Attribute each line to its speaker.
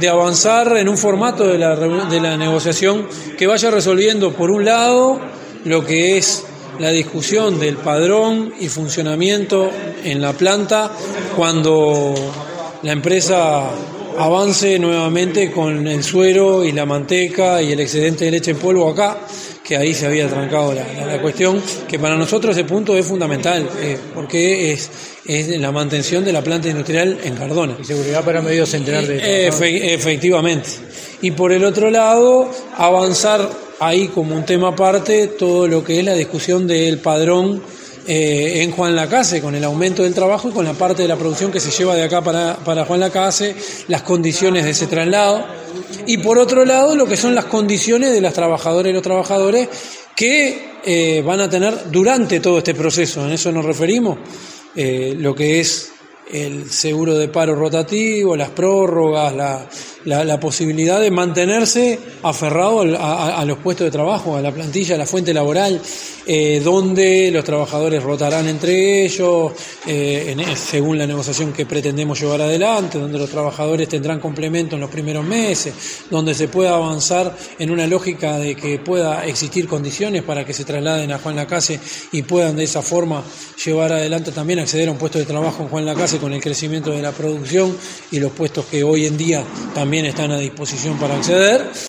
Speaker 1: de avanzar en un formato de la negociación que vaya resolviendo, por un lado, lo que es la discusión del padrón y funcionamiento en la planta cuando la empresa avance nuevamente con el suero y la manteca y el excedente de leche en polvo acá, que ahí se había trancado la cuestión, que para nosotros ese punto es fundamental, porque es la mantención de la planta industrial en Cardona.
Speaker 2: Y seguridad para medio centenar de...
Speaker 1: Efectivamente. Y por el otro lado, avanzar ahí como un tema aparte todo lo que es la discusión del padrón en Juan Lacase, con el aumento del trabajo y con la parte de la producción que se lleva de acá para Juan Lacase, las condiciones de ese traslado, y por otro lado lo que son las condiciones de las trabajadoras y los trabajadores que van a tener durante todo este proceso. En eso nos referimos, lo que es el seguro de paro rotativo, las prórrogas, la posibilidad de mantenerse aferrado a los puestos de trabajo, a la plantilla, a la fuente laboral, donde los trabajadores rotarán entre ellos, según la negociación que pretendemos llevar adelante, donde los trabajadores tendrán complemento en los primeros meses, donde se pueda avanzar en una lógica de que pueda existir condiciones para que se trasladen a Juan Lacase y puedan de esa forma llevar adelante también, acceder a un puesto de trabajo en Juan Lacase con el crecimiento de la producción y los puestos que hoy en día también están a disposición para acceder.